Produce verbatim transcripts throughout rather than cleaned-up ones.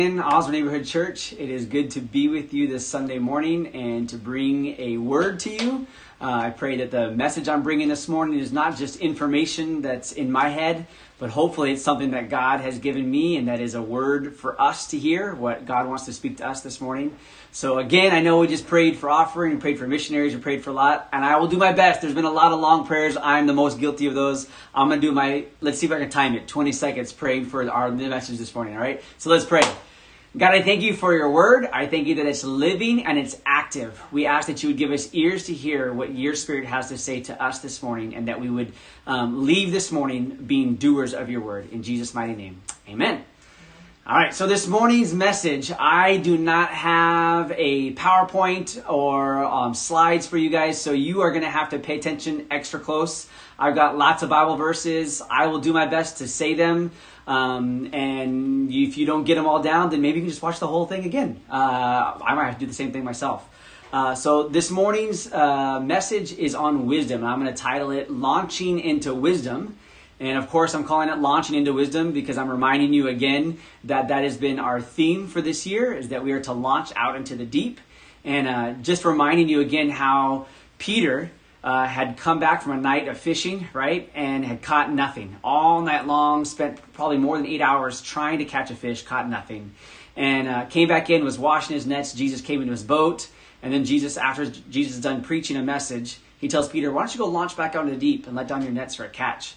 In Osborne Neighborhood Church, it is good to be with you this Sunday morning and to bring a word to you. Uh, I pray that the message I'm bringing this morning is not just information that's in my head, but hopefully it's something that God has given me and that is a word for us to hear, what God wants to speak to us this morning. So again, I know we just prayed for offering, we prayed for missionaries, we prayed for a lot, and I will do my best. There's been a lot of long prayers. I'm the most guilty of those. I'm going to do my, let's see if I can time it, twenty seconds praying for our message this morning, all right? So let's pray. God, I thank you for your word. I thank you that it's living and it's active. We ask that you would give us ears to hear what your Spirit has to say to us this morning, and that we would um, leave this morning being doers of your word. In Jesus' mighty name, amen. All right, so this morning's message, I do not have a PowerPoint or um, slides for you guys, so you are going to have to pay attention extra close. I've got lots of Bible verses. I will do my best to say them. Um, and if you don't get them all down, then maybe you can just watch the whole thing again. Uh, I might have to do the same thing myself. Uh, so this morning's uh, message is on wisdom. I'm going to title it Launching into Wisdom. And of course, I'm calling it Launching into Wisdom because I'm reminding you again that that has been our theme for this year, is that we are to launch out into the deep. And uh, just reminding you again how Peter Uh, had come back from a night of fishing, right, and had caught nothing. All night long, spent probably more than eight hours trying to catch a fish, caught nothing. And uh, came back in, was washing his nets. Jesus came into his boat. And then Jesus, after Jesus is done preaching a message, he tells Peter, why don't you go launch back out into the deep and let down your nets for a catch?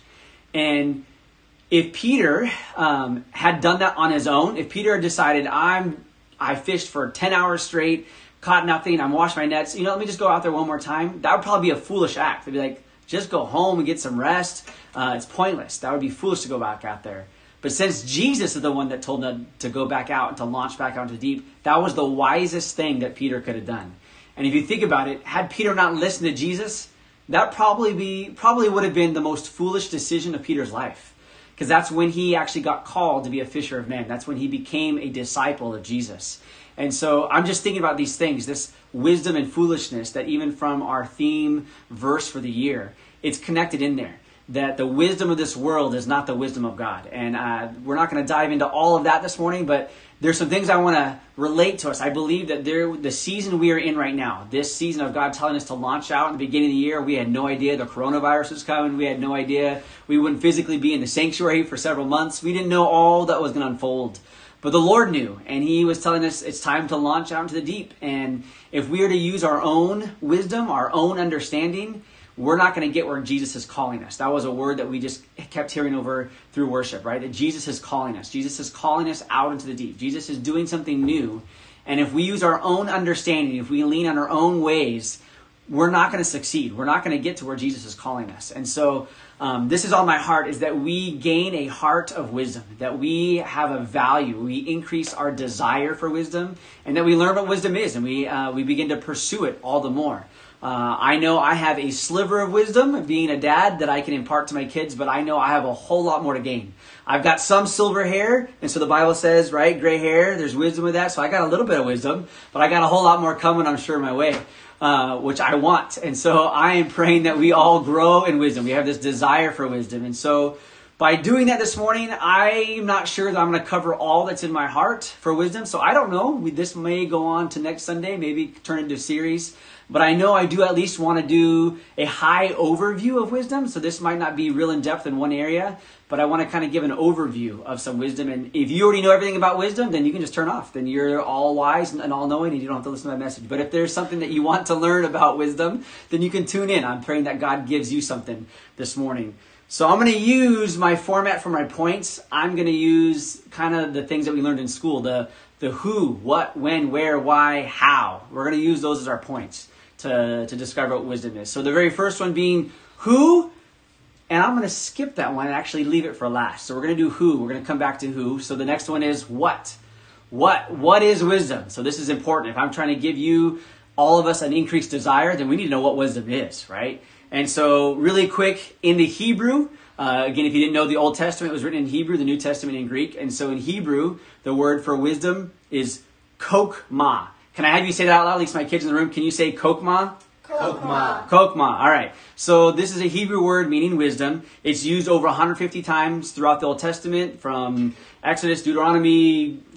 And if Peter um, had done that on his own, if Peter had decided, I'm, I fished for ten hours straight, caught nothing, I'm washing my nets, you know, let me just go out there one more time. That would probably be a foolish act. They'd be like, just go home and get some rest. Uh, it's pointless. That would be foolish to go back out there. But since Jesus is the one that told them to go back out and to launch back out into the deep, that was the wisest thing that Peter could have done. And if you think about it, had Peter not listened to Jesus, that probably be probably would have been the most foolish decision of Peter's life. Because that's when he actually got called to be a fisher of men. That's when he became a disciple of Jesus. And so I'm just thinking about these things, this wisdom and foolishness, that even from our theme verse for the year, it's connected in there. That the wisdom of this world is not the wisdom of God. And uh, we're not going to dive into all of that this morning, but there's some things I want to relate to us. I believe that there, the season we are in right now, this season of God telling us to launch out in the beginning of the year, we had no idea the coronavirus was coming. We had no idea we wouldn't physically be in the sanctuary for several months. We didn't know all that was going to unfold. But the Lord knew, and he was telling us it's time to launch out into the deep. And if we are to use our own wisdom, our own understanding, we're not going to get where Jesus is calling us. That was a word that we just kept hearing over through worship, right? That Jesus is calling us. Jesus is calling us out into the deep. Jesus is doing something new. And if we use our own understanding, if we lean on our own ways, we're not going to succeed. We're not going to get to where Jesus is calling us. And so um, this is on my heart, is that we gain a heart of wisdom, that we have a value, we increase our desire for wisdom, and that we learn what wisdom is, and we uh, we begin to pursue it all the more. Uh, I know I have a sliver of wisdom of being a dad that I can impart to my kids, but I know I have a whole lot more to gain. I've got some silver hair, and so the Bible says, right, gray hair, there's wisdom with that, so I got a little bit of wisdom, but I got a whole lot more coming, I'm sure, my way. Uh, which I want. And so I am praying that we all grow in wisdom. We have this desire for wisdom. And so by doing that this morning, I'm not sure that I'm going to cover all that's in my heart for wisdom. So I don't know. We, this may go on to next Sunday, maybe turn into a series. But I know I do at least want to do a high overview of wisdom. So this might not be real in depth in one area, but I want to kind of give an overview of some wisdom. And if you already know everything about wisdom, then you can just turn off. Then you're all wise and all knowing, and you don't have to listen to my message. But if there's something that you want to learn about wisdom, then you can tune in. I'm praying that God gives you something this morning. So I'm going to use my format for my points. I'm going to use kind of the things that we learned in school, the, the who, what, when, where, why, how. We're going to use those as our points to, to discover what wisdom is. So the very first one being who, and I'm going to skip that one and actually leave it for last. So we're going to do who. We're going to come back to who. So the next one is what. What? What is wisdom? So this is important. If I'm trying to give you, all of us, an increased desire, then we need to know what wisdom is, right? And so really quick, in the Hebrew, uh, again, if you didn't know, the Old Testament was written in Hebrew, the New Testament in Greek. And so in Hebrew, the word for wisdom is kokmah. Can I have you say that out loud? At least my kids in the room. Can you say kokmah? Kokmah. Kokmah. All right. So this is a Hebrew word meaning wisdom. It's used over one hundred fifty times throughout the Old Testament, from Exodus, Deuteronomy,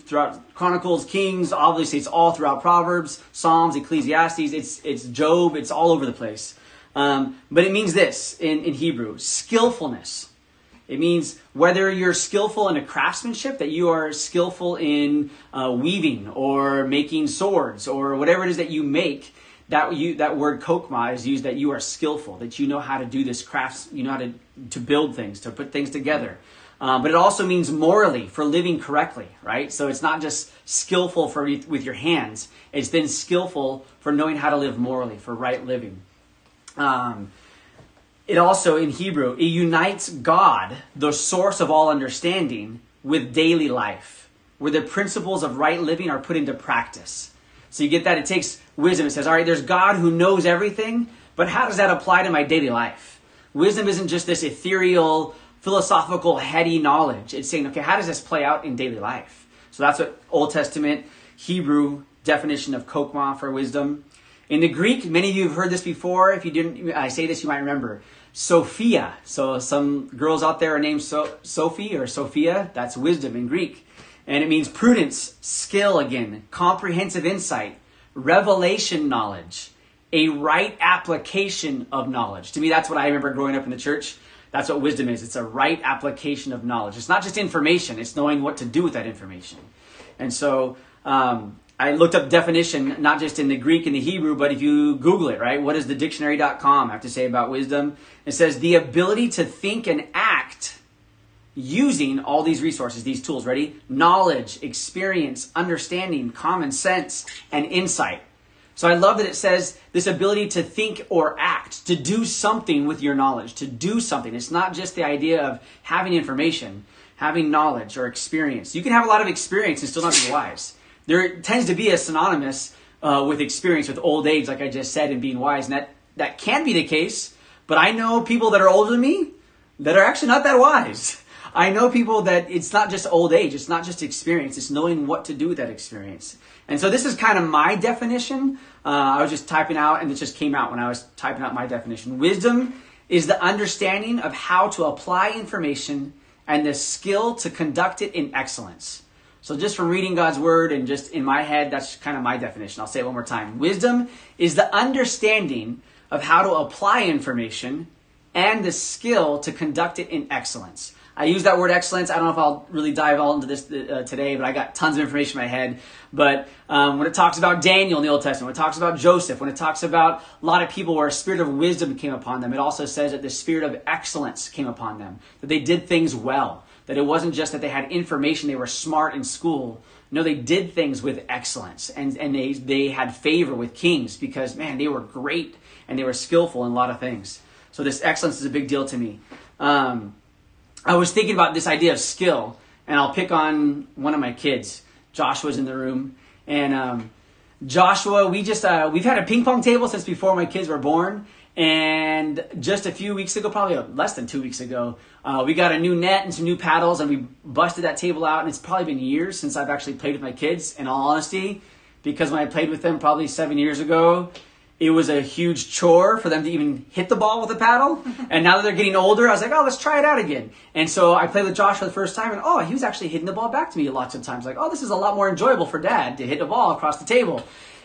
throughout Chronicles, Kings, obviously it's all throughout Proverbs, Psalms, Ecclesiastes, it's it's Job, it's all over the place. Um, but it means this in, in Hebrew, skillfulness. It means whether you're skillful in a craftsmanship, that you are skillful in uh, weaving or making swords or whatever it is that you make, that you that word kokma is used, that you are skillful, that you know how to do this crafts, you know how to, to build things, to put things together. Um, but it also means morally, for living correctly, right? So it's not just skillful for with your hands, it's then skillful for knowing how to live morally, for right living. Um, it also, in Hebrew, it unites God, the source of all understanding, with daily life, where the principles of right living are put into practice. So you get that? It takes wisdom. It says, all right, there's God who knows everything, but how does that apply to my daily life? Wisdom isn't just this ethereal, philosophical, heady knowledge. It's saying, okay, how does this play out in daily life? So that's what Old Testament Hebrew definition of kokma for wisdom. In the Greek, many of you have heard this before. If you didn't, I say this, you might remember. Sophia. So some girls out there are named so- Sophie or Sophia. That's wisdom in Greek. And it means prudence, skill again, comprehensive insight, revelation knowledge, a right application of knowledge. To me, that's what I remember growing up in the church. That's what wisdom is. It's a right application of knowledge. It's not just information. It's knowing what to do with that information. And so um, I looked up definition, not just in the Greek and the Hebrew, but if you Google it, right? What does the dictionary dot com have to say about wisdom? It says the ability to think and act using all these resources, these tools. Ready? Knowledge, experience, understanding, common sense, and insight. So I love that it says this ability to think or act, to do something with your knowledge, to do something. It's not just the idea of having information, having knowledge or experience. You can have a lot of experience and still not be wise. There tends to be a synonymous uh, with experience, with old age, like I just said, and being wise. And that, that can be the case, but I know people that are older than me that are actually not that wise. I know people that it's not just old age, it's not just experience, it's knowing what to do with that experience. And so this is kind of my definition. Uh, I was just typing out, and it just came out when I was typing out my definition. Wisdom is the understanding of how to apply information and the skill to conduct it in excellence. So just from reading God's word and just in my head, that's kind of my definition. I'll say it one more time. Wisdom is the understanding of how to apply information and the skill to conduct it in excellence. I use that word excellence. I don't know if I'll really dive all into this uh, today, but I got tons of information in my head. But um, when it talks about Daniel in the Old Testament, when it talks about Joseph, when it talks about a lot of people where a spirit of wisdom came upon them, it also says that the spirit of excellence came upon them, that they did things well, that it wasn't just that they had information, they were smart in school. No, they did things with excellence, and, and they, they had favor with kings because, man, they were great and they were skillful in a lot of things. So this excellence is a big deal to me. Um, I was thinking about this idea of skill, and I'll pick on one of my kids. Joshua's in the room, and um, Joshua, we just uh, we've had a ping pong table since before my kids were born, and just a few weeks ago, probably less than two weeks ago, uh, we got a new net and some new paddles, and we busted that table out. And it's probably been years since I've actually played with my kids, in all honesty, because when I played with them probably seven years ago, it was a huge chore for them to even hit the ball with a paddle. And now that they're getting older, I was like, oh, let's try it out again. And so I played with Josh for the first time, and oh, he was actually hitting the ball back to me lots of times. Like, oh, this is a lot more enjoyable for Dad to hit a ball across the table.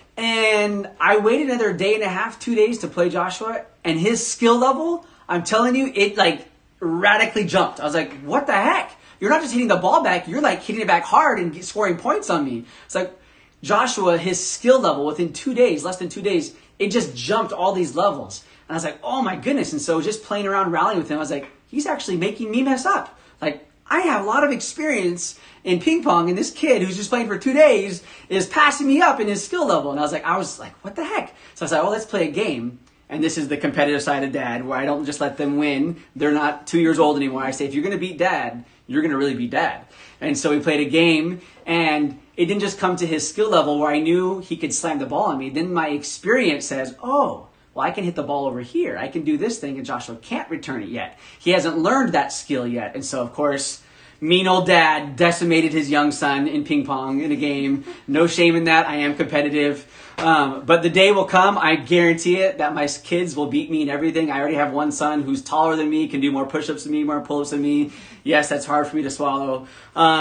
And I waited another day and a half, two days to play Joshua, and his skill level, I'm telling you, it like radically jumped. I was like, what the heck? You're not just hitting the ball back, you're like hitting it back hard and scoring points on me. It's like Joshua, his skill level within two days, less than two days, it just jumped all these levels. And I was like, oh my goodness. And so just playing around, rallying with him, I was like, he's actually making me mess up. Like, I have a lot of experience in ping pong, and this kid who's just playing for two days is passing me up in his skill level. And I was like, I was like, what the heck? So I was like, well, let's play a game. And this is the competitive side of Dad, where I don't just let them win. They're not two years old anymore. I say, if you're going to beat Dad, you're going to really beat Dad. And so we played a game, and it didn't just come to his skill level where I knew he could slam the ball on me. Then my experience says, oh, well, I can hit the ball over here. I can do this thing, and Joshua can't return it yet. He hasn't learned that skill yet. And so, of course, mean old Dad decimated his young son in ping pong in a game. No shame in that. I am competitive. Um, but the day will come, I guarantee it, that my kids will beat me in everything. I already have one son who's taller than me, can do more push-ups than me, more pull-ups than me. Yes, that's hard for me to swallow. Um,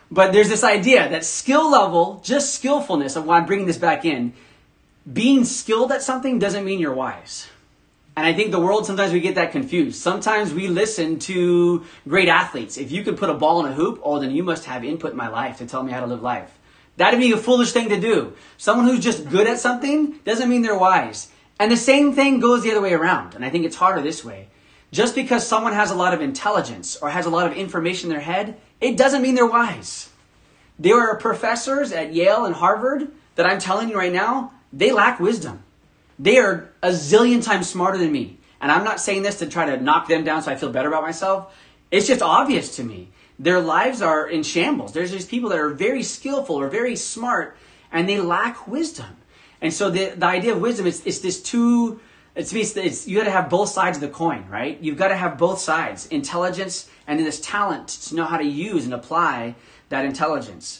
But there's this idea that skill level, just skillfulness, of why I'm bringing this back in, being skilled at something doesn't mean you're wise. And I think the world, sometimes we get that confused. Sometimes we listen to great athletes. If you could put a ball in a hoop, oh, then you must have input in my life to tell me how to live life. That'd be a foolish thing to do. Someone who's just good at something doesn't mean they're wise. And the same thing goes the other way around. And I think it's harder this way. Just because someone has a lot of intelligence or has a lot of information in their head, it doesn't mean they're wise. There are professors at Yale and Harvard that I'm telling you right now, they lack wisdom. They are a zillion times smarter than me. And I'm not saying this to try to knock them down so I feel better about myself. It's just obvious to me. Their lives are in shambles. There's these people that are very skillful or very smart, and they lack wisdom. And so the, the idea of wisdom is it's this two, it's, it's, it's you got to have both sides of the coin, right? You've got to have both sides, intelligence and then this talent to know how to use and apply that intelligence.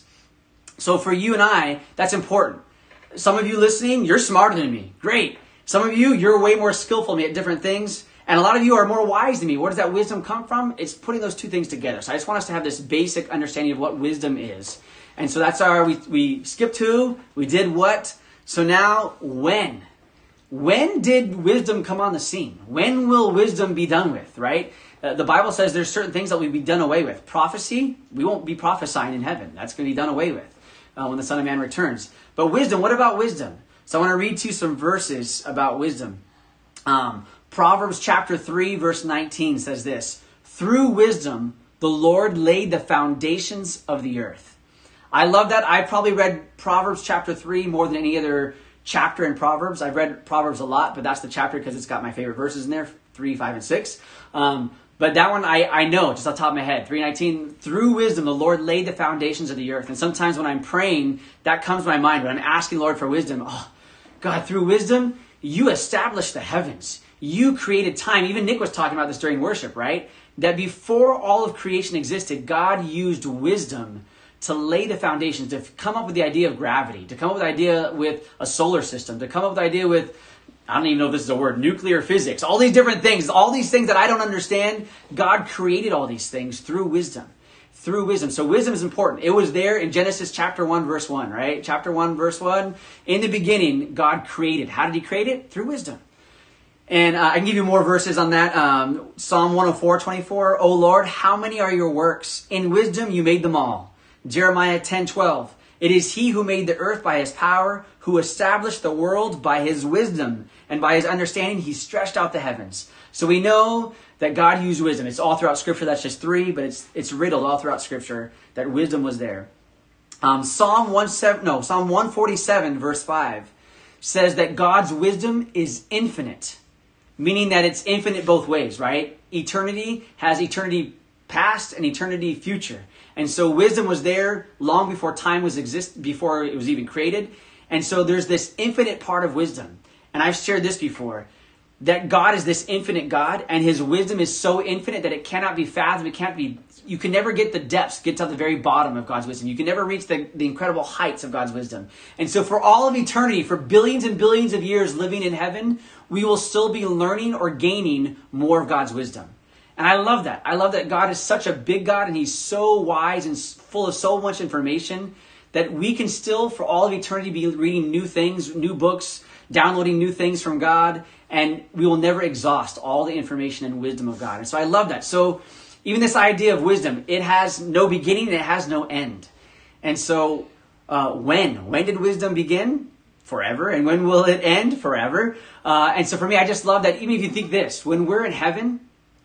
So for you and I, that's important. Some of you listening, you're smarter than me. Great. Some of you, you're way more skillful than me at different things. And a lot of you are more wise than me. Where does that wisdom come from? It's putting those two things together. So I just want us to have this basic understanding of what wisdom is. And so that's our, we, we skipped who, we did what. So now, when? When did wisdom come on the scene? When will wisdom be done with, right? Uh, the Bible says there's certain things that will be done away with. Prophecy, we won't be prophesying in heaven. That's going to be done away with uh, when the Son of Man returns. But wisdom, what about wisdom? So I want to read to you some verses about wisdom. Um, Proverbs chapter three, verse nineteen says this: through wisdom, the Lord laid the foundations of the earth. I love that. I probably read Proverbs chapter three more than any other chapter in Proverbs. I've read Proverbs a lot, but that's the chapter because it's got my favorite verses in there, three, five, and six. Um, but that one I, I know just off the top of my head. three nineteen, through wisdom, the Lord laid the foundations of the earth. And sometimes when I'm praying, that comes to my mind. When I'm asking the Lord for wisdom, oh, God, through wisdom, you established the heavens. You created time. Even Nick was talking about this during worship, right? That before all of creation existed, God used wisdom to lay the foundations, to come up with the idea of gravity, to come up with the idea with a solar system, to come up with the idea with, I don't even know if this is a word, nuclear physics, all these different things, all these things that I don't understand. God created all these things through wisdom. Through wisdom. So wisdom is important. It was there in Genesis chapter one, verse one, right? Chapter one, verse one. In the beginning, God created. How did he create it? Through wisdom. And uh, I can give you more verses on that. Um, Psalm one oh four, twenty-four. O Lord, how many are your works? In wisdom you made them all. Jeremiah ten, twelve. It is he who made the earth by his power, who established the world by his wisdom, and by his understanding he stretched out the heavens. So we know that God used wisdom. It's all throughout Scripture. That's just three, but it's it's riddled all throughout Scripture that wisdom was there. Um, Psalm one seven, no, Psalm one forty-seven, verse five, says that God's wisdom is infinite, meaning that it's infinite both ways, right? Eternity has eternity past and eternity future. And so wisdom was there long before time was exist, before it was even created. And so there's this infinite part of wisdom. And I've shared this before, that God is this infinite God, and his wisdom is so infinite that it cannot be fathomed. It can't be, you can never get the depths, get to the very bottom of God's wisdom. You can never reach the, the incredible heights of God's wisdom. And so for all of eternity, for billions and billions of years living in heaven, we will still be learning or gaining more of God's wisdom. And I love that. I love that God is such a big God, and he's so wise and full of so much information that we can still, for all of eternity, be reading new things, new books, downloading new things from God, and we will never exhaust all the information and wisdom of God. And so I love that. So even this idea of wisdom, it has no beginning and it has no end. And so uh, when? When did wisdom begin? Forever. And when will it end? Forever. Uh, and so for me, I just love that. Even if you think this, when we're in heaven,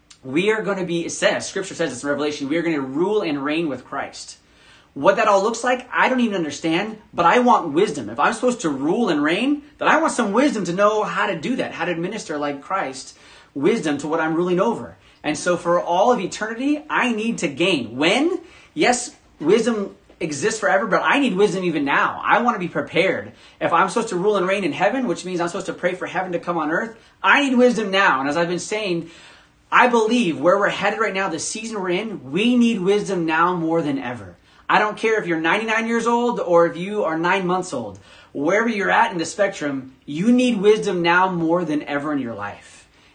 we are going to be, it says, Scripture says this in Revelation, we are going to rule and reign with Christ. What that all looks like, I don't even understand, but I want wisdom. If I'm supposed to rule and reign, then I want some wisdom to know how to do that, how to administer like Christ, wisdom to what I'm ruling over. And so for all of eternity, I need to gain. When? Yes, wisdom exists forever, but I need wisdom even now. I want to be prepared. If I'm supposed to rule and reign in heaven, which means I'm supposed to pray for heaven to come on earth, I need wisdom now. And as I've been saying, I believe where we're headed right now, the season we're in, we need wisdom now more than ever. I don't care if you're ninety-nine years old or if you are nine months old. Wherever you're at in the spectrum, you need wisdom now more than ever in your life.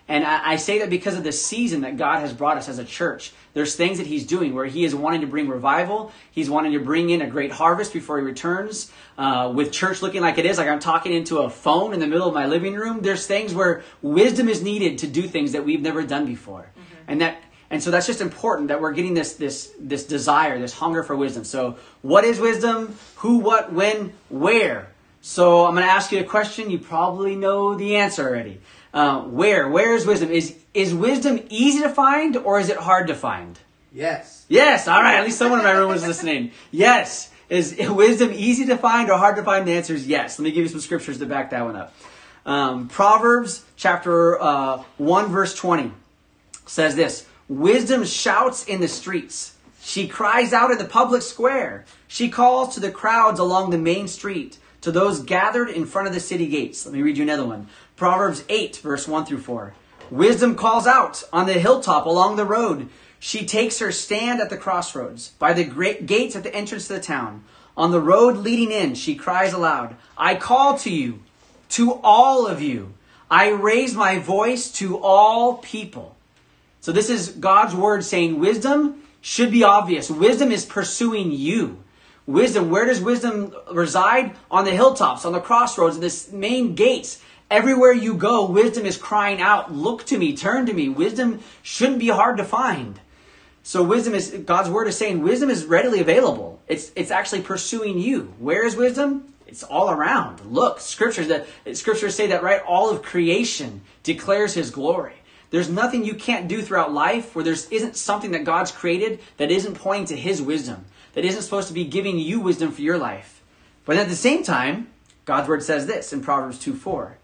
And I, I say that because of the season that God has brought us as a church. There's things that he's doing where he is wanting to bring revival. He's wanting to bring in a great harvest before he returns. Uh, with church looking like it is, like I'm talking into a phone in the middle of my living room, there's things where wisdom is needed to do things that we've never done before. Mm-hmm. And that and so that's just important that we're getting this this this desire, this hunger for wisdom. So what is wisdom? Who, what, when, where? So I'm going to ask you a question. You probably know the answer already. Uh, where? Where is wisdom? Is is wisdom easy to find or is it hard to find? Yes. Yes. All right. At least someone in my room was listening. Yes. Is wisdom easy to find or hard to find? The answer is yes. Let me give you some scriptures to back that one up. Um, Proverbs chapter uh, one verse twenty says this: wisdom shouts in the streets. She cries out in the public square. She calls to the crowds along the main street, to those gathered in front of the city gates. Let me read you another one. Proverbs eight, verse one through four. Wisdom calls out on the hilltop along the road. She takes her stand at the crossroads, by the great gates at the entrance to the town. On the road leading in, she cries aloud, I call to you, to all of you. I raise my voice to all people. So this is God's word saying wisdom should be obvious. Wisdom is pursuing you. Wisdom, where does wisdom reside? On the hilltops, on the crossroads, in the main gates. Everywhere you go, wisdom is crying out, look to me, turn to me. Wisdom shouldn't be hard to find. So wisdom is, God's word is saying wisdom is readily available. It's it's actually pursuing you. Where is wisdom? It's all around. Look, scriptures that scriptures say that, right? All of creation declares his glory. There's nothing you can't do throughout life where there isn't something that God's created that isn't pointing to his wisdom, that isn't supposed to be giving you wisdom for your life. But at the same time, God's word says this in Proverbs two four.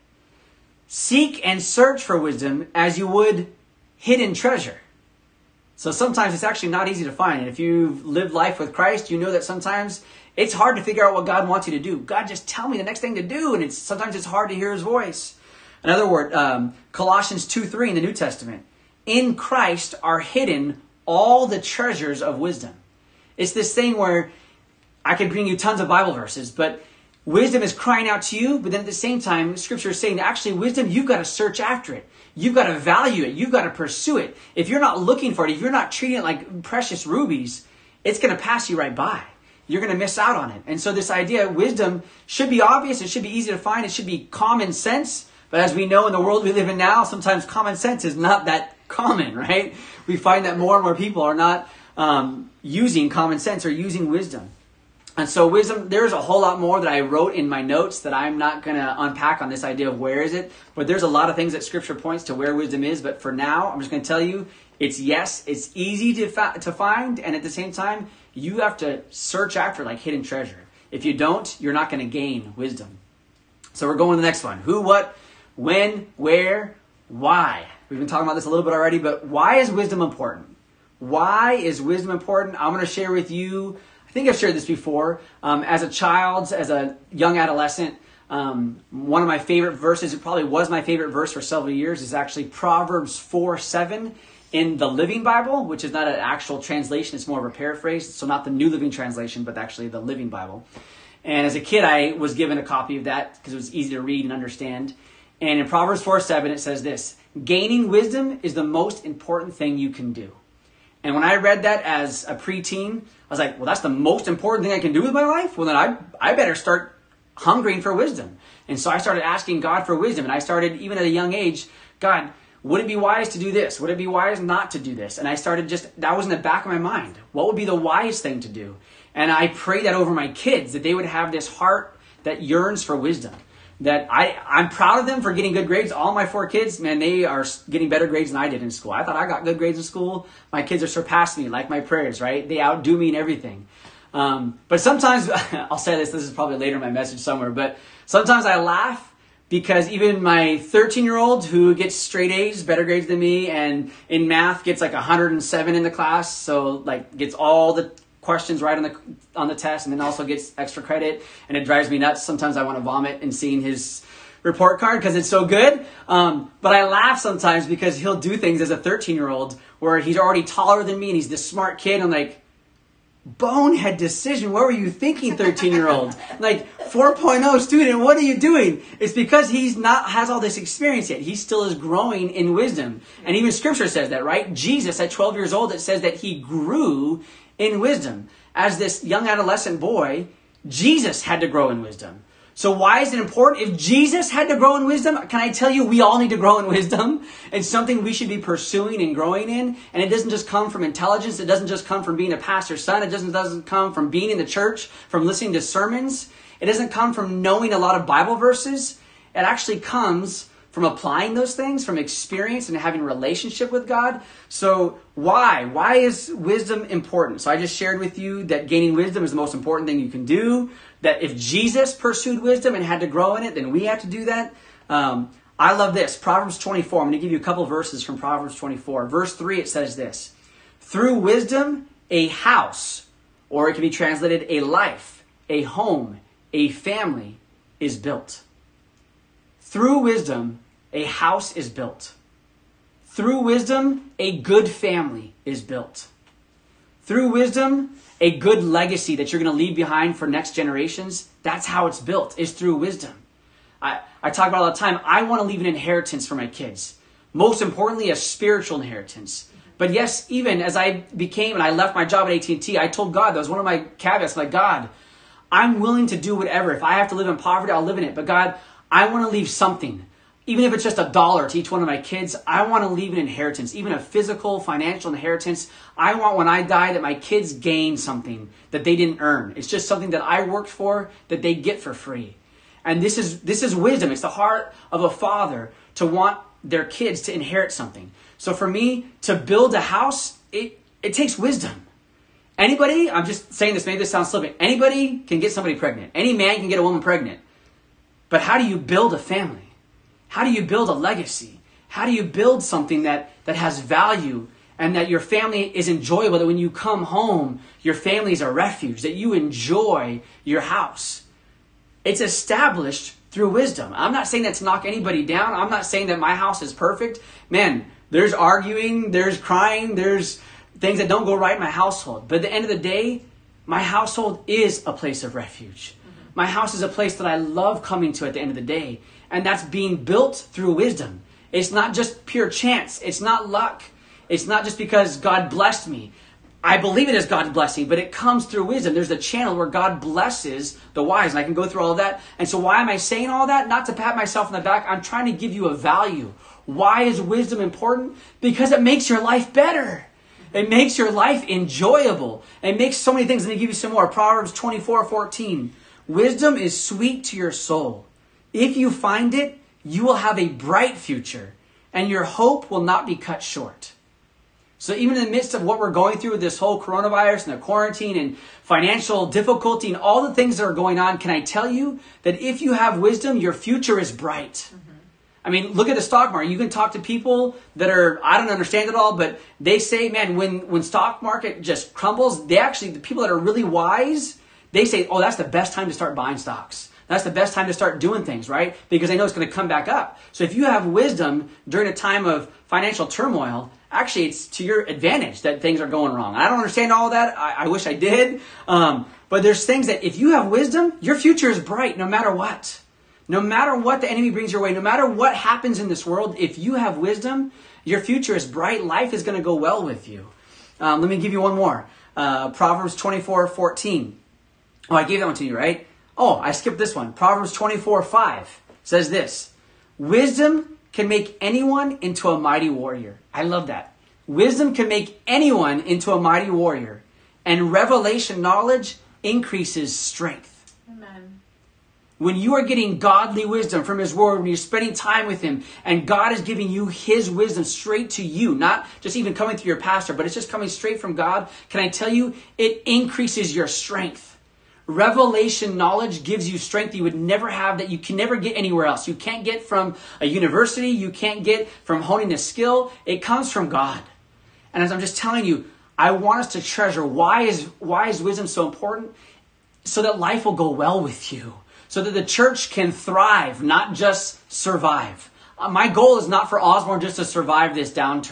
Seek and search for wisdom as you would hidden treasure. So sometimes it's actually not easy to find. And if you've lived life with Christ, you know that sometimes it's hard to figure out what God wants you to do. God, just tell me the next thing to do. And it's sometimes it's hard to hear his voice. Another word, um, Colossians two three in the New Testament. In Christ are hidden all the treasures of wisdom. It's this thing where I could bring you tons of Bible verses, but wisdom is crying out to you, but then at the same time, Scripture is saying that actually wisdom, you've got to search after it. You've got to value it. You've got to pursue it. If you're not looking for it, if you're not treating it like precious rubies, it's going to pass you right by. You're going to miss out on it. And so this idea of wisdom should be obvious. It should be easy to find. It should be common sense. But as we know in the world we live in now, sometimes common sense is not that common, right? We find that more and more people are not um, using common sense or using wisdom. And so wisdom, there's a whole lot more that I wrote in my notes that I'm not going to unpack on this idea of where is it. But there's a lot of things that Scripture points to where wisdom is. But for now, I'm just going to tell you, it's yes, it's easy to fa- to find. And at the same time, you have to search after like hidden treasure. If you don't, you're not going to gain wisdom. So we're going to the next one. Who, what, when, where, why. We've been talking about this a little bit already, but why is wisdom important? Why is wisdom important? I'm going to share with you, I think I've shared this before. Um, as a child, as a young adolescent, um, one of my favorite verses, it probably was my favorite verse for several years, is actually Proverbs four seven in the Living Bible, which is not an actual translation. It's more of a paraphrase. So not the New Living Translation, but actually the Living Bible. And as a kid, I was given a copy of that because it was easy to read and understand. And in Proverbs four seven, it says this: gaining wisdom is the most important thing you can do. And when I read that as a preteen, I was like, well, that's the most important thing I can do with my life? Well, then I I better start hungering for wisdom. And so I started asking God for wisdom. And I started, even at a young age, God, would it be wise to do this? Would it be wise not to do this? And I started just, that was in the back of my mind. What would be the wise thing to do? And I pray that over my kids, that they would have this heart that yearns for wisdom. That I, I'm proud of them for getting good grades. All my four kids, man, they are getting better grades than I did in school. I thought I got good grades in school. My kids are surpassing me, like my prayers, right? They outdo me in everything. Um, but sometimes, I'll say this, this is probably later in my message somewhere, but sometimes I laugh because even my thirteen-year-old who gets straight A's, better grades than me, and in math gets like one hundred seven in the class, so like gets all the questions right on the on the test, and then also gets extra credit, and it drives me nuts. Sometimes I want to vomit in seeing his report card because it's so good. Um, but I laugh sometimes because he'll do things as a thirteen-year-old where he's already taller than me and he's this smart kid. I'm like, bonehead decision. What were you thinking, thirteen-year-old? Like, four point oh student, what are you doing? It's because he's not has all this experience yet. He still is growing in wisdom. And even Scripture says that, right? Jesus, at twelve years old, it says that he grew in wisdom. As this young adolescent boy, Jesus had to grow in wisdom. So why is it important? If Jesus had to grow in wisdom, can I tell you, we all need to grow in wisdom. It's something we should be pursuing and growing in. And it doesn't just come from intelligence. It doesn't just come from being a pastor's son. It doesn't, doesn't come from being in the church, from listening to sermons. It doesn't come from knowing a lot of Bible verses. It actually comes from applying those things, from experience and having a relationship with God. So why? Why is wisdom important? So I just shared with you that gaining wisdom is the most important thing you can do. That if Jesus pursued wisdom and had to grow in it, then we have to do that. Um, I love this. Proverbs twenty-four. I'm going to give you a couple verses from Proverbs twenty-four. Verse three, it says this. Through wisdom, a house, or it can be translated a life, a home, a family is built. Through wisdom, a house is built. Through wisdom, a good family is built. Through wisdom, a good legacy that you're going to leave behind for next generations, that's how it's built, is through wisdom. I, I talk about it all the time. I want to leave an inheritance for my kids. Most importantly, a spiritual inheritance. But yes, even as I became and I left my job at A T and T, I told God, that was one of my caveats, like, God, I'm willing to do whatever. If I have to live in poverty, I'll live in it. But God, I want to leave something. Even if it's just a dollar to each one of my kids, I want to leave an inheritance, even a physical, financial inheritance. I want when I die that my kids gain something that they didn't earn. It's just something that I worked for that they get for free. And this is this is wisdom. It's the heart of a father to want their kids to inherit something. So for me, to build a house, it, it takes wisdom. Anybody, I'm just saying this, maybe this sounds flippant. Anybody can get somebody pregnant. Any man can get a woman pregnant. But how do you build a family? How do you build a legacy? How do you build something that, that has value and that your family is enjoyable, that when you come home, your family is a refuge, that you enjoy your house? It's established through wisdom. I'm not saying that to knock anybody down. I'm not saying that my house is perfect. Man, there's arguing, there's crying, there's things that don't go right in my household. But at the end of the day, my household is a place of refuge. Mm-hmm. My house is a place that I love coming to at the end of the day. And that's being built through wisdom. It's not just pure chance. It's not luck. It's not just because God blessed me. I believe it is God's blessing, but it comes through wisdom. There's a channel where God blesses the wise, and I can go through all of that. And so why am I saying all that? Not to pat myself on the back. I'm trying to give you a value. Why is wisdom important? Because it makes your life better. It makes your life enjoyable. It makes so many things. Let me give you some more. Proverbs twenty-four fourteen. Wisdom is sweet to your soul. If you find it, you will have a bright future, and your hope will not be cut short. So even in the midst of what we're going through with this whole coronavirus and the quarantine and financial difficulty and all the things that are going on, can I tell you that if you have wisdom, your future is bright? Mm-hmm. I mean, look at the stock market. You can talk to people that are, I don't understand it all, but they say, man, when, when stock market just crumbles, they actually, the people that are really wise, they say, oh, that's the best time to start buying stocks. That's the best time to start doing things, right? Because they know it's going to come back up. So if you have wisdom during a time of financial turmoil, actually it's to your advantage that things are going wrong. I don't understand all of that. I, I wish I did. Um, but there's things that if you have wisdom, your future is bright no matter what. No matter what the enemy brings your way, no matter what happens in this world, if you have wisdom, your future is bright. Life is going to go well with you. Um, let me give you one more. Uh, Proverbs twenty-four fourteen. Oh, I gave that one to you, right? Oh, I skipped this one. Proverbs twenty-four five says this. Wisdom can make anyone into a mighty warrior. I love that. Wisdom can make anyone into a mighty warrior. And revelation knowledge increases strength. Amen. When you are getting godly wisdom from His Word, when you're spending time with Him, and God is giving you His wisdom straight to you, not just even coming through your pastor, but it's just coming straight from God, can I tell you, it increases your strength. Revelation knowledge gives you strength you would never have, that you can never get anywhere else. You can't get from a university. You can't get from honing a skill. It comes from God. And as I'm just telling you, I want us to treasure. Why is, why is wisdom so important? So that life will go well with you. So that the church can thrive, not just survive. Uh, my goal is not for Osborne just to survive this downturn.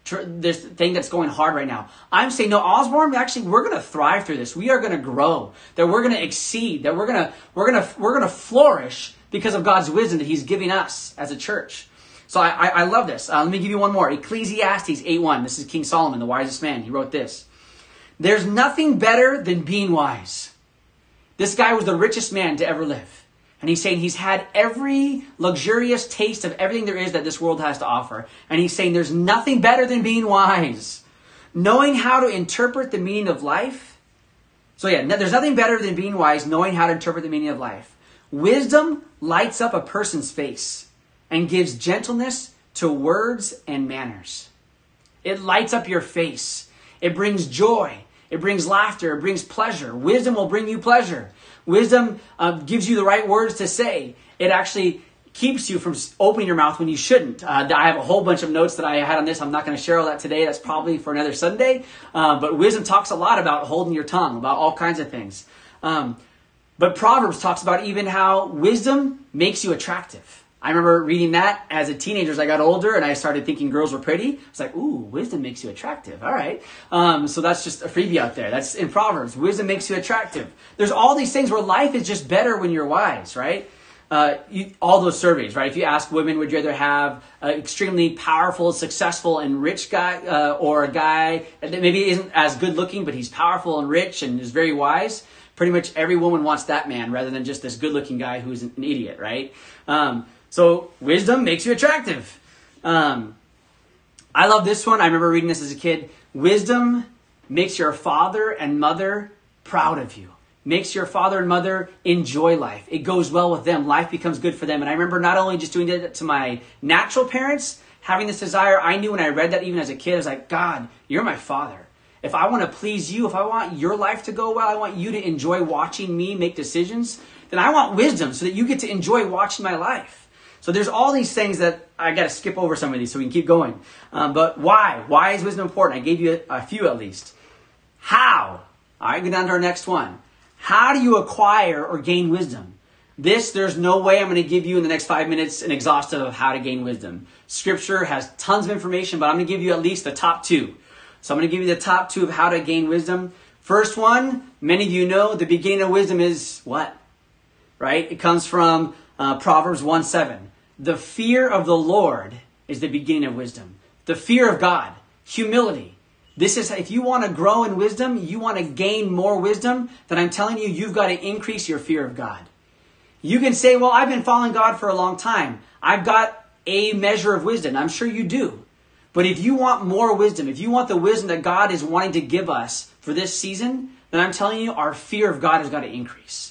this thing that's going hard right now. I'm saying, no, Osborne, actually, we're going to thrive through this. We are going to grow, that we're going to exceed, that we're going to, we're going to, we're going to flourish because of God's wisdom that he's giving us as a church. So I, I, I love this. Uh, let me give you one more. Ecclesiastes eight one. This is King Solomon, the wisest man. He wrote this. There's nothing better than being wise. This guy was the richest man to ever live. And he's saying he's had every luxurious taste of everything there is that this world has to offer. And he's saying there's nothing better than being wise. Knowing how to interpret the meaning of life. So yeah, there's nothing better than being wise, knowing how to interpret the meaning of life. Wisdom lights up a person's face and gives gentleness to words and manners. It lights up your face. It brings joy. It brings laughter. It brings pleasure. Wisdom will bring you pleasure. Wisdom uh, gives you the right words to say. It actually keeps you from opening your mouth when you shouldn't. Uh, I have a whole bunch of notes that I had on this. I'm not going to share all that today. That's probably for another Sunday. Uh, but wisdom talks a lot about holding your tongue, about all kinds of things. Um, but Proverbs talks about even how wisdom makes you attractive. I remember reading that as a teenager as I got older and I started thinking girls were pretty. It's like, ooh, wisdom makes you attractive. All right. Um, so that's just a freebie out there. That's in Proverbs. Wisdom makes you attractive. There's all these things where life is just better when you're wise, right? Uh, you, all those surveys, right? If you ask women, would you rather have an extremely powerful, successful, and rich guy uh, or a guy that maybe isn't as good looking, but he's powerful and rich and is very wise? Pretty much every woman wants that man rather than just this good looking guy who's an idiot, right? Um, So wisdom makes you attractive. Um, I love this one. I remember reading this as a kid. Wisdom makes your father and mother proud of you. Makes your father and mother enjoy life. It goes well with them. Life becomes good for them. And I remember not only just doing it to my natural parents, having this desire. I knew when I read that even as a kid, I was like, God, you're my father. If I want to please you, if I want your life to go well, I want you to enjoy watching me make decisions, then I want wisdom so that you get to enjoy watching my life. So there's all these things that I got to skip over some of these so we can keep going. Um, but why? Why is wisdom important? I gave you a, a few at least. How? All right, go down to our next one. How do you acquire or gain wisdom? This, there's no way I'm going to give you in the next five minutes an exhaustive of how to gain wisdom. Scripture has tons of information, but I'm going to give you at least the top two. So I'm going to give you the top two of how to gain wisdom. First one, many of you know, the beginning of wisdom is what? Right? It comes from uh, Proverbs one seven. The fear of the Lord is the beginning of wisdom. The fear of God. Humility. This is, if you want to grow in wisdom, you want to gain more wisdom, then I'm telling you, you've got to increase your fear of God. You can say, well, I've been following God for a long time. I've got a measure of wisdom. I'm sure you do. But if you want more wisdom, if you want the wisdom that God is wanting to give us for this season, then I'm telling you, our fear of God has got to increase.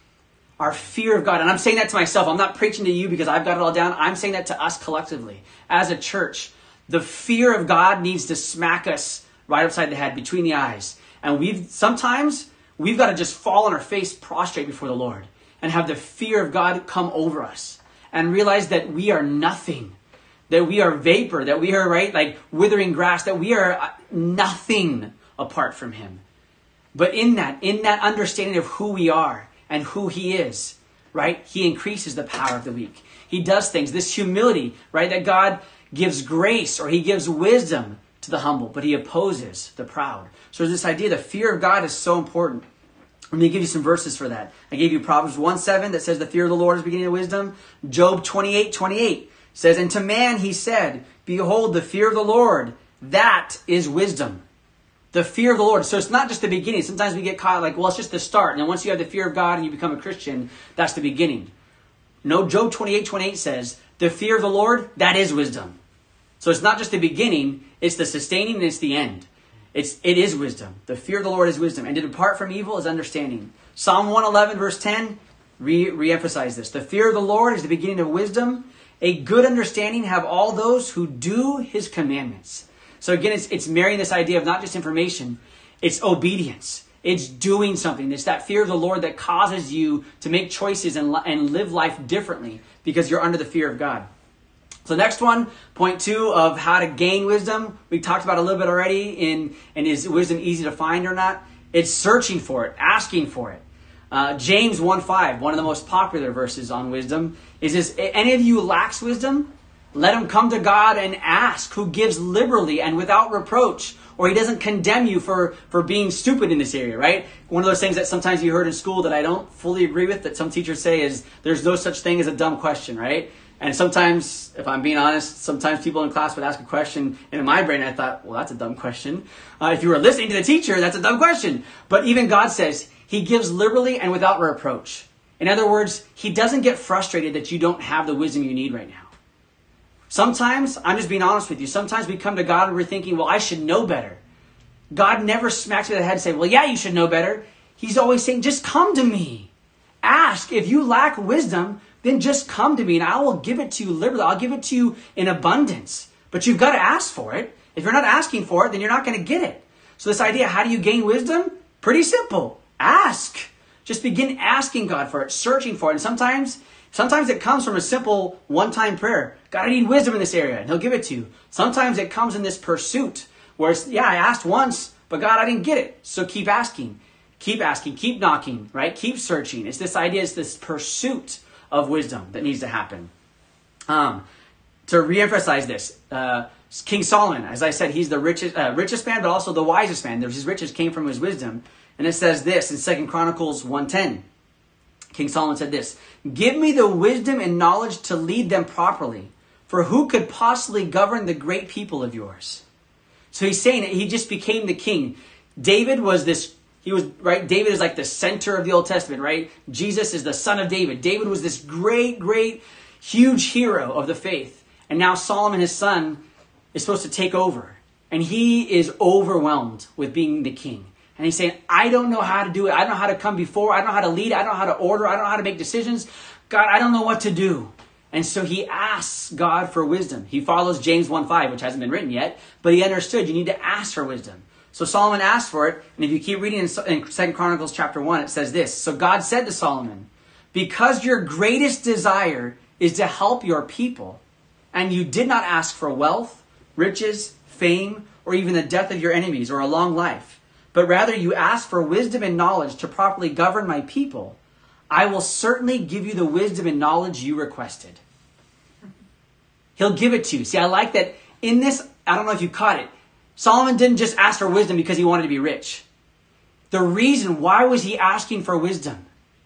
Our fear of God. And I'm saying that to myself. I'm not preaching to you because I've got it all down. I'm saying that to us collectively. As a church, the fear of God needs to smack us right upside the head, between the eyes. And we've sometimes we've got to just fall on our face prostrate before the Lord and have the fear of God come over us and realize that we are nothing, that we are vapor, that we are, right, like withering grass, that we are nothing apart from him. But in that, in that understanding of who we are and who he is, right, he increases the power of the weak. He does things, this humility, right, that God gives grace or he gives wisdom to the humble, but he opposes the proud. So there's this idea, the fear of God is so important. Let me give you some verses for that. I gave you Proverbs one seven that says the fear of the Lord is the beginning of wisdom. Job twenty-eight twenty-eight says, and to man he said, behold, the fear of the Lord, that is wisdom. The fear of the Lord. So it's not just the beginning. Sometimes we get caught like, well, it's just the start. And then once you have the fear of God and you become a Christian, that's the beginning. No, Job twenty-eight twenty-eight says, the fear of the Lord, that is wisdom. So it's not just the beginning, it's the sustaining and it's the end. It's, it is wisdom. The fear of the Lord is wisdom. And to depart from evil is understanding. Psalm one eleven verse ten, re, re-emphasize this. The fear of the Lord is the beginning of wisdom. A good understanding have all those who do his commandments. So again, it's, it's marrying this idea of not just information, it's obedience. It's doing something. It's that fear of the Lord that causes you to make choices and, and live life differently because you're under the fear of God. So next one, point two of how to gain wisdom. We talked about a little bit already in, and is wisdom easy to find or not? It's searching for it, asking for it. Uh, James one five, one of the most popular verses on wisdom, is this, any of you lacks wisdom? Let him come to God and ask, who gives liberally and without reproach. Or he doesn't condemn you for, for being stupid in this area, right? One of those things that sometimes you heard in school that I don't fully agree with, that some teachers say, is there's no such thing as a dumb question, right? And sometimes, if I'm being honest, sometimes people in class would ask a question, and in my brain I thought, well, that's a dumb question. Uh, if you were listening to the teacher, that's a dumb question. But even God says, he gives liberally and without reproach. In other words, he doesn't get frustrated that you don't have the wisdom you need right now. Sometimes, I'm just being honest with you, sometimes we come to God and we're thinking, well, I should know better. God never smacks me on the head and say, well, yeah, you should know better. He's always saying, just come to me. Ask. If you lack wisdom, then just come to me and I will give it to you liberally. I'll give it to you in abundance. But you've got to ask for it. If you're not asking for it, then you're not going to get it. So this idea, how do you gain wisdom? Pretty simple. Ask. Just begin asking God for it, searching for it. And sometimes, sometimes it comes from a simple one-time prayer. God, I need wisdom in this area, and he'll give it to you. Sometimes it comes in this pursuit where it's, yeah, I asked once, but God, I didn't get it. So keep asking, keep asking, keep knocking, right? Keep searching. It's this idea, it's this pursuit of wisdom that needs to happen. Um, to reemphasize this, uh, King Solomon, as I said, he's the richest, uh, richest man, but also the wisest man. His riches came from his wisdom. And it says this in Second Chronicles one ten. King Solomon said this, give me the wisdom and knowledge to lead them properly, for who could possibly govern the great people of yours? So he's saying that he just became the king. David was this, he was, right? David is like the center of the Old Testament, right? Jesus is the son of David. David was this great, great, huge hero of the faith. And now Solomon, his son, is supposed to take over. And he is overwhelmed with being the king. And he's saying, I don't know how to do it. I don't know how to come before. I don't know how to lead. I don't know how to order. I don't know how to make decisions. God, I don't know what to do. And so he asks God for wisdom. He follows James one five, which hasn't been written yet, but he understood you need to ask for wisdom. So Solomon asked for it. And if you keep reading in Second Chronicles chapter one, it says this. So God said to Solomon, because your greatest desire is to help your people, and you did not ask for wealth, riches, fame, or even the death of your enemies or a long life, but rather you ask for wisdom and knowledge to properly govern my people, I will certainly give you the wisdom and knowledge you requested. He'll give it to you. See, I like that in this, I don't know if you caught it, Solomon didn't just ask for wisdom because he wanted to be rich. The reason, why was he asking for wisdom?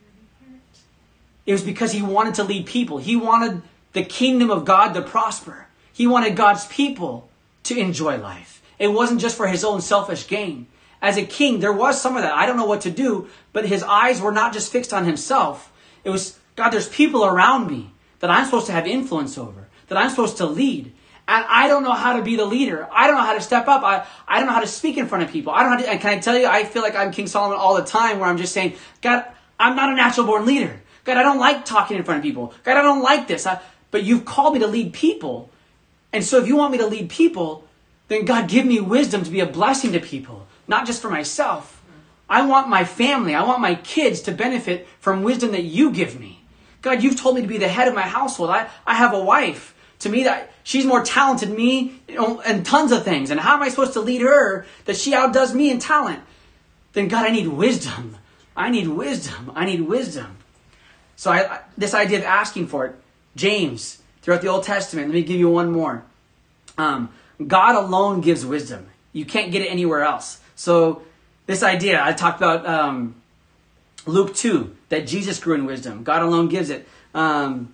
It was because he wanted to lead people. He wanted the kingdom of God to prosper. He wanted God's people to enjoy life. It wasn't just for his own selfish gain. As a king, there was some of that. I don't know what to do, but his eyes were not just fixed on himself. It was, God, there's people around me that I'm supposed to have influence over, that I'm supposed to lead. And I don't know how to be the leader. I don't know how to step up. I, I don't know how to speak in front of people. I don't know how to, and can I tell you, I feel like I'm King Solomon all the time where I'm just saying, God, I'm not a natural born leader. God, I don't like talking in front of people. God, I don't like this. I, but you've called me to lead people. And so if you want me to lead people, then God, give me wisdom to be a blessing to people, not just for myself. I want my family, I want my kids to benefit from wisdom that you give me. God, you've told me to be the head of my household. I, I have a wife. To me, that she's more talented than me, you know, and tons of things. And how am I supposed to lead her that she outdoes me in talent? Then God, I need wisdom. I need wisdom. I need wisdom. So I, this idea of asking for it, James, throughout the Old Testament, let me give you one more. Um, God alone gives wisdom. You can't get it anywhere else. So this idea, I talked about um, Luke two, that Jesus grew in wisdom. God alone gives it. Um,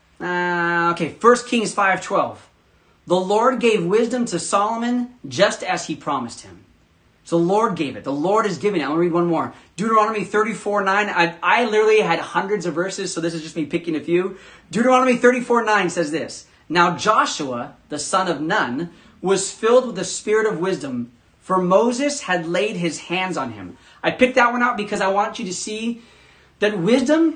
uh, okay, First Kings five twelve. The Lord gave wisdom to Solomon just as he promised him. So the Lord gave it. The Lord is giving it. I'm going to read one more. Deuteronomy thirty-four nine. I, I literally had hundreds of verses, so this is just me picking a few. Deuteronomy thirty-four nine says this. Now Joshua, the son of Nun, was filled with the spirit of wisdom, for Moses had laid his hands on him. I picked that one out because I want you to see that wisdom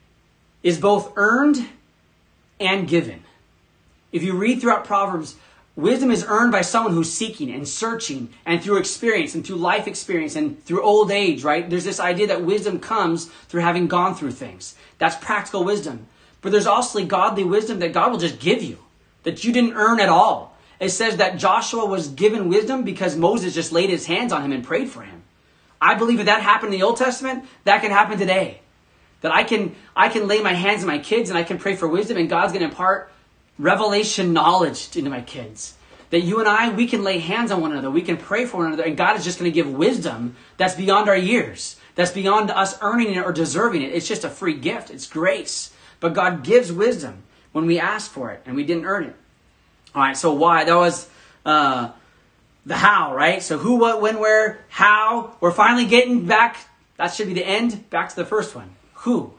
is both earned and given. If you read throughout Proverbs, wisdom is earned by someone who's seeking and searching and through experience and through life experience and through old age, right? There's this idea that wisdom comes through having gone through things. That's practical wisdom. But there's also godly wisdom that God will just give you, that you didn't earn at all. It says that Joshua was given wisdom because Moses just laid his hands on him and prayed for him. I believe if that happened in the Old Testament, that can happen today. That I can I can lay my hands on my kids and I can pray for wisdom and God's going to impart revelation knowledge into my kids. That you and I, we can lay hands on one another. We can pray for one another. And God is just going to give wisdom that's beyond our years. That's beyond us earning it or deserving it. It's just a free gift. It's grace. But God gives wisdom when we ask for it and we didn't earn it. All right, so why? That was uh, the how, right? So who, what, when, where, how. We're finally getting back. That should be the end. Back to the first one. Who?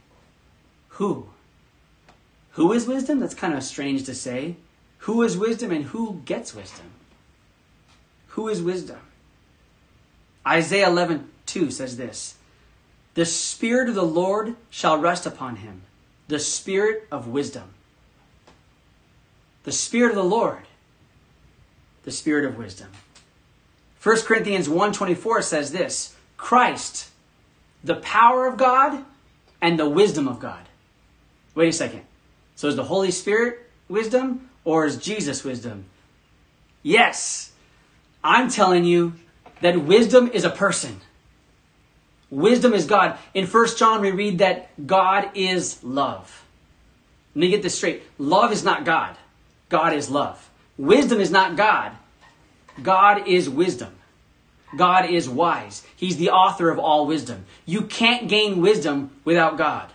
Who? Who is wisdom? That's kind of strange to say. Who is wisdom and who gets wisdom? Who is wisdom? Isaiah eleven two says this. The Spirit of the Lord shall rest upon him. The Spirit of wisdom. The Spirit of the Lord. The Spirit of wisdom. First Corinthians one twenty-four says this. Christ, the power of God and the wisdom of God. Wait a second. So is the Holy Spirit wisdom or is Jesus wisdom? Yes. I'm telling you that wisdom is a person. Wisdom is God. In First John we read that God is love. Let me get this straight. Love is not God. God is love. Wisdom is not God. God is wisdom. God is wise. He's the author of all wisdom. You can't gain wisdom without God.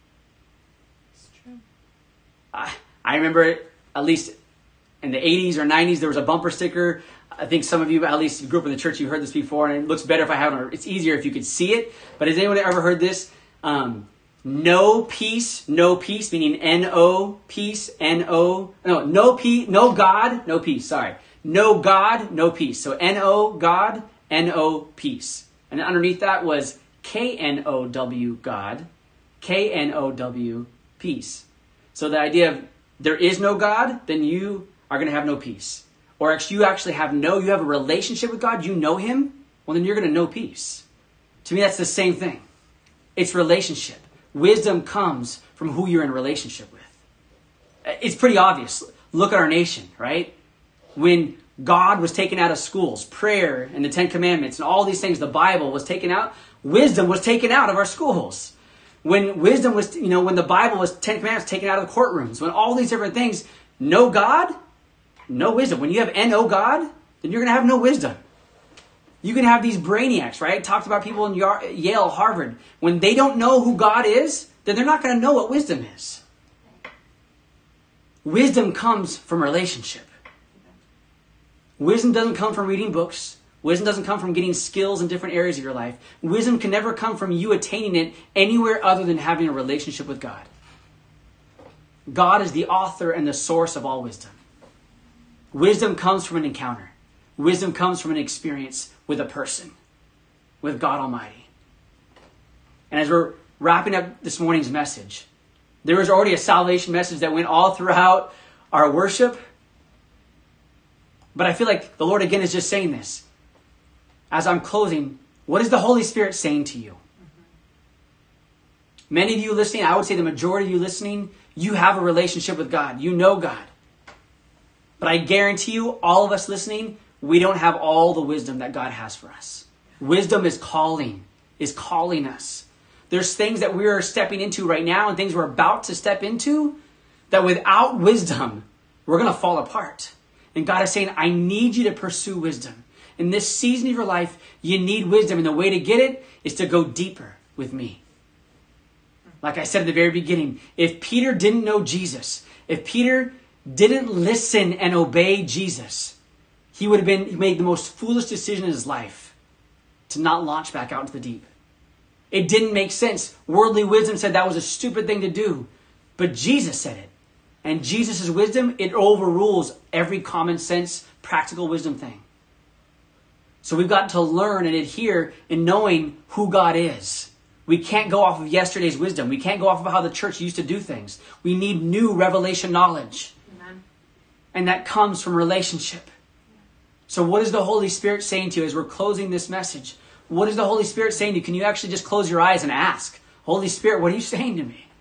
It's true. I, I remember, at least in the eighties or nineties, there was a bumper sticker. I think some of you, at least you grew up in the church, you heard this before, and it looks better if I have it. It's easier if you could see it. But has anyone ever heard this? Um, no peace, no peace, meaning N O, peace, N O. No, no peace, no God, no peace, sorry. No God, no peace. So N O, God, N O, peace. And underneath that was K N O W, God, K N O W, peace. So the idea of there is no God, then you are going to have no peace. Or actually, you actually have no, you have a relationship with God, you know him, well then you're going to know peace. To me, that's the same thing. It's relationship. Wisdom comes from who you're in a relationship with. It's pretty obvious. Look at our nation, right? When God was taken out of schools, prayer and the Ten Commandments and all these things, the Bible was taken out, wisdom was taken out of our schools. When wisdom was, you know, when the Bible was, Ten Commandments taken out of the courtrooms, when all these different things, no God, no wisdom. When you have N O God, then you're going to have no wisdom. You can have these brainiacs, right? Talked about people in Yale, Harvard. When they don't know who God is, then they're not going to know what wisdom is. Wisdom comes from relationship. Wisdom doesn't come from reading books. Wisdom doesn't come from getting skills in different areas of your life. Wisdom can never come from you attaining it anywhere other than having a relationship with God. God is the author and the source of all wisdom. Wisdom comes from an encounter. Wisdom comes from an experience with a person, with God Almighty. And as we're wrapping up this morning's message, there was already a salvation message that went all throughout our worship. But I feel like the Lord again is just saying this. As I'm closing, what is the Holy Spirit saying to you? Mm-hmm. Many of you listening, I would say the majority of you listening, you have a relationship with God. You know God. But I guarantee you, all of us listening, we don't have all the wisdom that God has for us. Wisdom is calling, is calling us. There's things that we are stepping into right now and things we're about to step into that without wisdom, we're going to fall apart. And God is saying, I need you to pursue wisdom. In this season of your life, you need wisdom. And the way to get it is to go deeper with me. Like I said at the very beginning, if Peter didn't know Jesus, if Peter didn't listen and obey Jesus, he would have been he made the most foolish decision in his life to not launch back out into the deep. It didn't make sense. Worldly wisdom said that was a stupid thing to do. But Jesus said it. And Jesus' wisdom, it overrules every common sense, practical wisdom thing. So we've got to learn and adhere in knowing who God is. We can't go off of yesterday's wisdom. We can't go off of how the church used to do things. We need new revelation knowledge. Amen. And that comes from relationship. So what is the Holy Spirit saying to you as we're closing this message? What is the Holy Spirit saying to you? Can you actually just close your eyes and ask, Holy Spirit, what are you saying to me?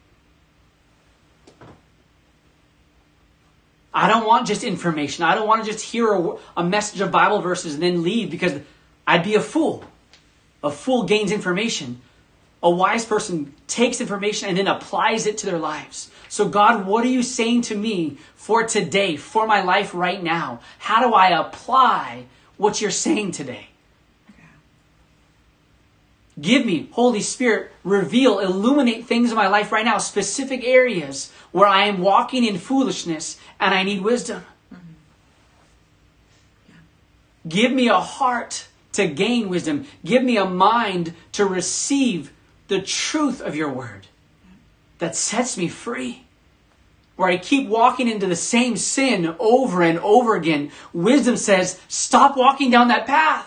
I don't want just information. I don't want to just hear a, a message of Bible verses and then leave because I'd be a fool. A fool gains information. A wise person takes information and then applies it to their lives. So God, what are you saying to me for today, for my life right now? How do I apply what you're saying today? Give me, Holy Spirit, reveal, illuminate things in my life right now, specific areas where I am walking in foolishness and I need wisdom. Mm-hmm. Yeah. Give me a heart to gain wisdom. Give me a mind to receive the truth of your word that sets me free. Where I keep walking into the same sin over and over again. Wisdom says, stop walking down that path.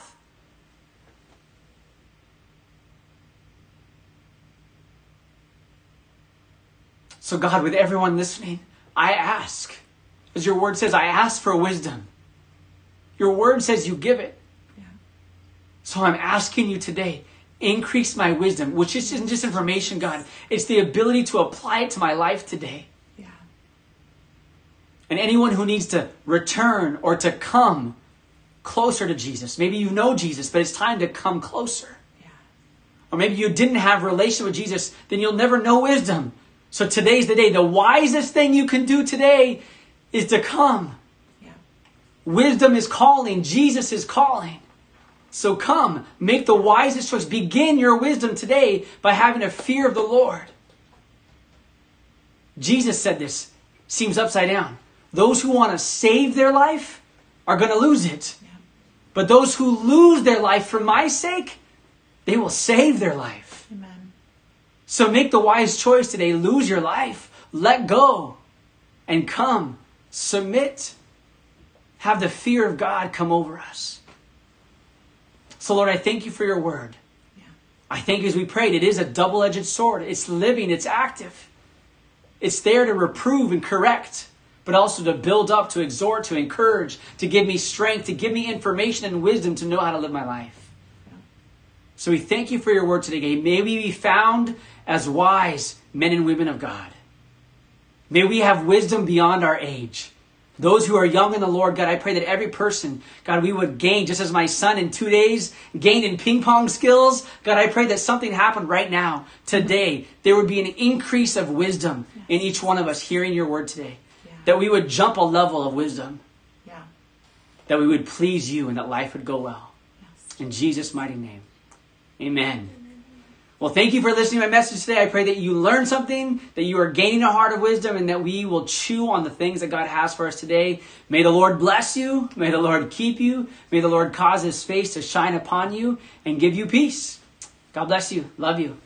So God, with everyone listening, I ask, as your word says, I ask for wisdom. Your word says you give it. Yeah. So I'm asking you today, increase my wisdom, which isn't just information, God. It's the ability to apply it to my life today. Yeah. And anyone who needs to return or to come closer to Jesus. Maybe you know Jesus, but it's time to come closer. Yeah. Or maybe you didn't have a relationship with Jesus, then you'll never know wisdom. So today's the day. The wisest thing you can do today is to come. Yeah. Wisdom is calling. Jesus is calling. So come, make the wisest choice. Begin your wisdom today by having a fear of the Lord. Jesus said this. Seems upside down. Those who want to save their life are going to lose it. Yeah. But those who lose their life for my sake, they will save their life. Amen. So make the wise choice today. Lose your life. Let go. And come. Submit. Have the fear of God come over us. So Lord, I thank you for your word. Yeah. I thank you as we prayed. It is a double-edged sword. It's living. It's active. It's there to reprove and correct. But also to build up, to exhort, to encourage, to give me strength, to give me information and wisdom to know how to live my life. Yeah. So we thank you for your word today. May we be found as wise men and women of God. May we have wisdom beyond our age. Those who are young in the Lord, God, I pray that every person, God, we would gain, just as my son in two days gained in ping pong skills. God, I pray that something happened right now, today. There would be an increase of wisdom in each one of us hearing your word today. Yeah. That we would jump a level of wisdom. Yeah. That we would please you and that life would go well. Yes. In Jesus' mighty name. Amen. Well, thank you for listening to my message today. I pray that you learned something, that you are gaining a heart of wisdom, and that we will chew on the things that God has for us today. May the Lord bless you. May the Lord keep you. May the Lord cause his face to shine upon you and give you peace. God bless you. Love you.